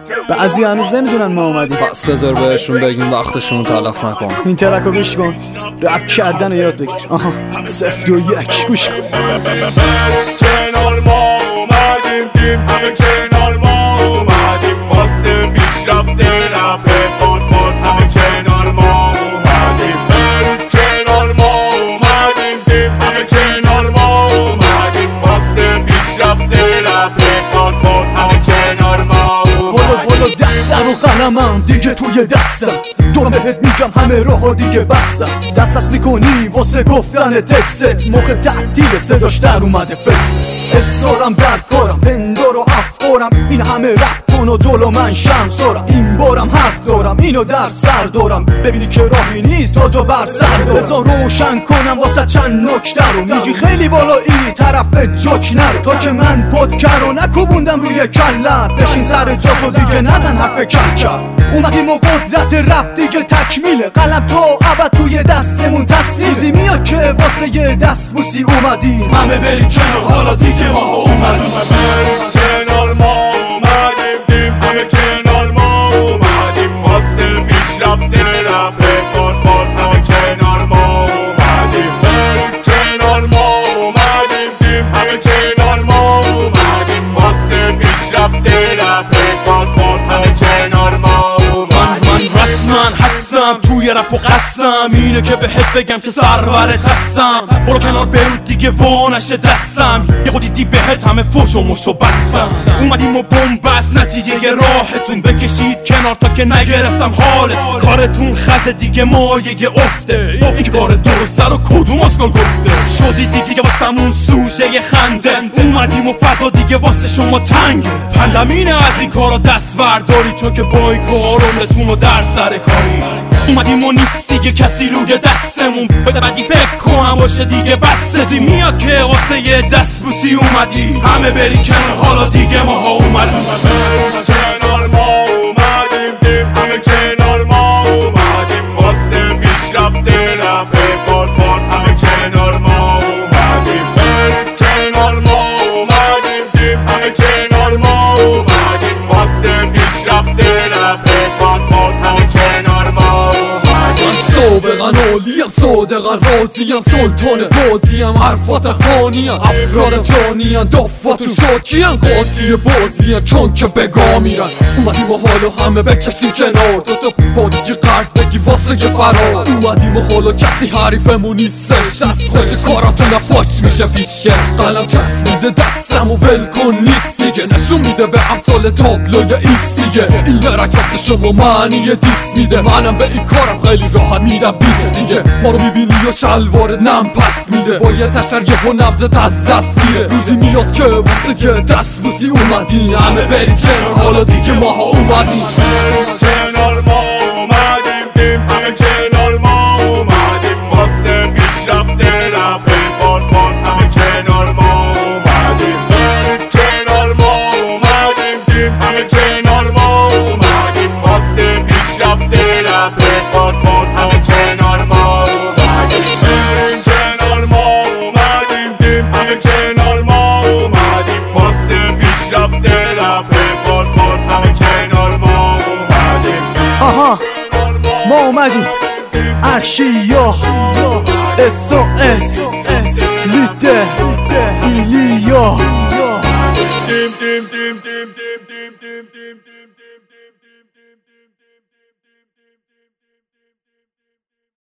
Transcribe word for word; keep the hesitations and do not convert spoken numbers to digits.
بعضی هنوز نمیدونن ما اومدیم. پس بذار بهشون بگیم وقتشون تلف نکن. این ترکو گوش کن، رپ کردن رو یاد بگیر. آها صفر دو یک گوش کن. کنار ما اومدیم دیم همه کنار ما اومدیم واسه پیشرفت رپ فار فار همه کنار ما اومدیم کنار ما اومدیم دیم همه کنار ما اومدیم واسه پیشرفت رپ فار فار همه کنار ما اومدیم. بولو دفتر و قلمم دیگه توی دستم، دورم بهت میگم همه راه دیگه بس است. دست است میکنی واسه گفتن تکست، موقع تعطیل صداش در اومده فست. اصرارم در کارم پندار و افکارم، این همه رپ کن و جلو من شمسارم. این بارم حرف دارم اینو در سر دارم، ببینی که راهی نیست تا جا بر سر دارم. بذار روشن کنم واسه چند نکته رو، میگی خیلی بالایی طرف جوک نرو. تا که من پدکر رو نکوبوندم روی کلت، بشین سر جا تو دیگه نزن حرف کل کل. اومدیم و قدرت رپ دیگه تکمیله، قلم تا ابد توی دستمون تسلیمه. روزی میاد که واسه یه دست بوسی اومدیم، همه بریم کنار حالا دیگه ما اومدیم. کنار ما اومدیم دیم همه کنار ما اومدیم واسه پیشرفت رپ فار فار همه کنار ما اومدیم کنار ما اومدیم دیم همه کنار ما اومدیم واسه پیشرفت رپ فار فار همه کنار ما اومدیم. من رسمن هستم توی رپ و قسم اینه که بهت بگم که سرورت هستم. برو کنار برود دیگه وانش دستم، یه خود دیدی بهت همه فوش و مش و بستم. اومدیم و بومبست نتیجه راهتون بکشید کنار تا که نگرفتم حالت. کارتون خزه دیگه مایه افته، این که کار درسته رو کدوم اسکال گفته. شدی دیگه واسمون سوژه یه خنده، اومدیم و فضا دیگه واسه شما تنگه. پندم اینه از این کارا دست ورداری، چون که با این کار عمرتون رو در سر کاری. اومدیم و نیست دیگه کسی روی دستمون، بده بدی فکر کنم باشه دیگه بسته. زی میاد که واسه یه دست بوسی اومدی، همه بری کنار حالا دیگه ما ها اومدیم. کنار ما اومدیم دیم همه کنار ما اومدیم واسه پیشرفت رپ فار فار همه کنار ما اومدیم کنار ما اومدیم دیم همه کنار ما اومدیم واسه پیشرفت رپ فار فار همه کنار ما اومدیم. سابقا عالیم صادقا راضیم، سلطان بازیم حرفات خانیم، افراد جانیم دفات و شاکیم، قاطی بازیم چون که بگا میرن. اومدیم و حالا همه بکشیم کنار، دو تا پادیگی قرد بگی واسه یه فرار. اومدیم و حالا کسی حریفمون نیستش، دست خوش کاراتون نفاش میشه پیشگه. قلم چسبیده دستم و ولکن نیست دیگه، نشون میده به امثال تابلوی ایست دیگه. این درک واسه شما معنی دیست میده، منم به این کارم خیلی راحت میدم بیست دیگه. ما رو میبینی یا شلوارت نم پس میده، با یه تشر یه و نبزت از دست میره. روزی میاد که واسه که دست بوسی اومدین، همه بری کنار حالا دیگه ما ها اومدیم. کنار ما اومدیم دیم همه کنار ما اومدیم واسه پیشرفت رپ فار فار همه کنار ما اومدیم کنار ما اومدیم دیم همه کنار ما اومدیم واسه پیشرفت رپ فار فار همه کنار ما اومدیم کنار ما اومدیم دیم همه کنار ما اومدیم واسه پیشرفت رپ فار فار همه کنار ما اومدیم. آها ما اومدیم ارشیا اس او اس لیده ایلیا دیم دیم دیم دیم دیم دیم دیم دیم